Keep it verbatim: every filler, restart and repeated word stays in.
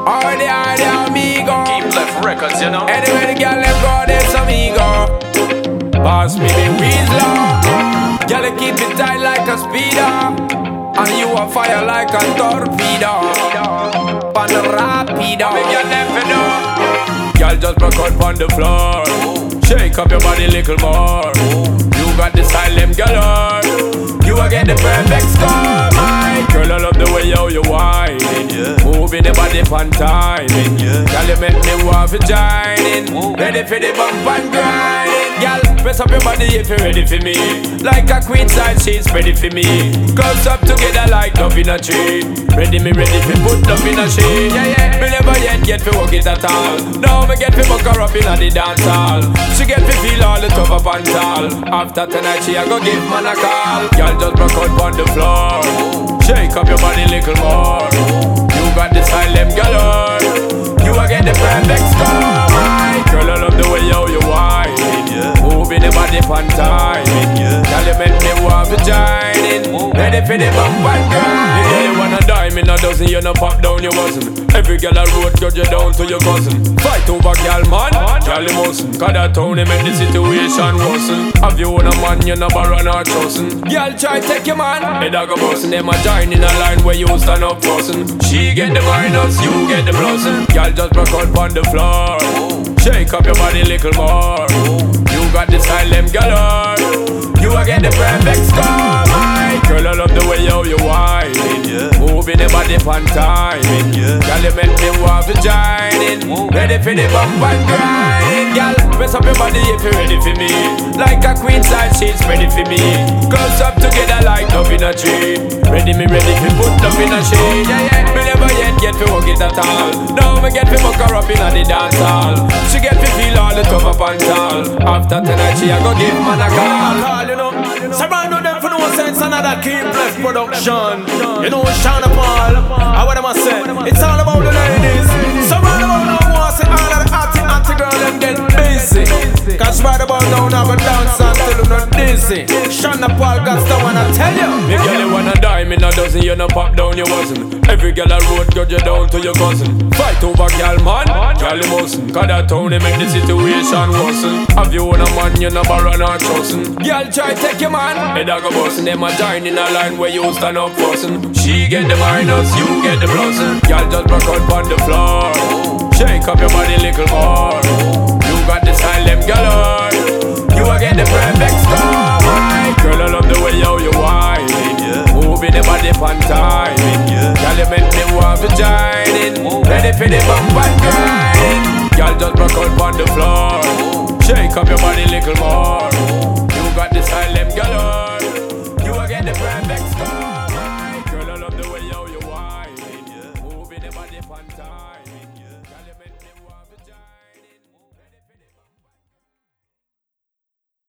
All the all the amigo. Keep left records, you know. Anyway the girl them go, there's some ego. Pass me the Weasler. Girl you keep it tight like a speeder. And you a fire like a torpedo. Pan the rapido. Make your never know. Girl just broke out on the floor. Shake up your body little more. You got the style them galore. You a get the perfect score. My girl I love the way how you whining, yeah. Moving the body pan timing, yeah. Girl you make me want to join in. Ready for the bump and grinding. Girl press up your body if you're ready for me. Like a queen size she's ready for me. Close up together like love in a tree. Ready me ready for put love in a shade. Yeah yeah. Me never yet get to work it at all. Now me get to buck her up in a the dance hall. She get to feel all the tough up and tall. After tonight she a go give man a call. Girl just broke out on the floor. Shake up your body little more. You got the style them galore. You a get the perfect score. My girl I love the way how you whining, yeah. Moving the body pan timing, yeah. Girl you make me want to join in. Ready for the bump and grind. Yeah, you wanna die, me no dozen, you no pop down your wasn't. Every girl a road judge you down to your cousin. Fight over girl man, girl you mustn't. Cause that town he make the situation worsen. Have you own a man, you never run or trustin'. Girl try take your man, head a go bustin'. Them a join in a line where you stand up bustin'. She get the minus, you get the plussin'. Girl just broke out on the floor. Shake up your body little more. You got the style them galore. You a get the perfect score. My girl I love the way how you whining, yeah. Moving the body pan timing, yeah. Girl you make me want to join in. Ready for the bump and grind. Girl press up your body if you're ready for me. Like a queen size she's ready for me. Close up together like love in a tree. Ready me ready for put love in a shade. Yeah yeah. Me never yet get to work it at all. Now me get to buck her up in a the dance hall. She get to feel all the tough up and tall. After tonight she a go give man a call. You know, surround them for no sense. Another Keep Left production. You know, Sean Paul. I what am I say? It's all about the ladies. Surround about now, want say all of the arty arty girl them get busy. Cause right about now, now go dance until you not dizzy. Sean Paul got the one I tell you. Me girl you wanna die, me no dozen, you no pop down you wasn't. Every girl a road judge you down to your cousin. Fight over girl man, girl you mustn't. Cause that town he make the situation worsen. Have you own a man, you never run or trustin'. Girl try take your man, head a go bustin'. Them a join in a line where you stand up fussin'. She get the minus, you get the plussin'. Girl just broke out on the floor. Shake up your body little more. You got the style them galore. You a get the perfect score. My girl I love the way how you whining, yeah. Moving the body pan timing, yeah. Girl you make me want to join in. Ready for the bump and grind. Girl just broke out on the floor. Shake up your body little more. You got the style them galore. You a get the perfect score. My girl I love the way how you whining, yeah. Moving the body pan timing.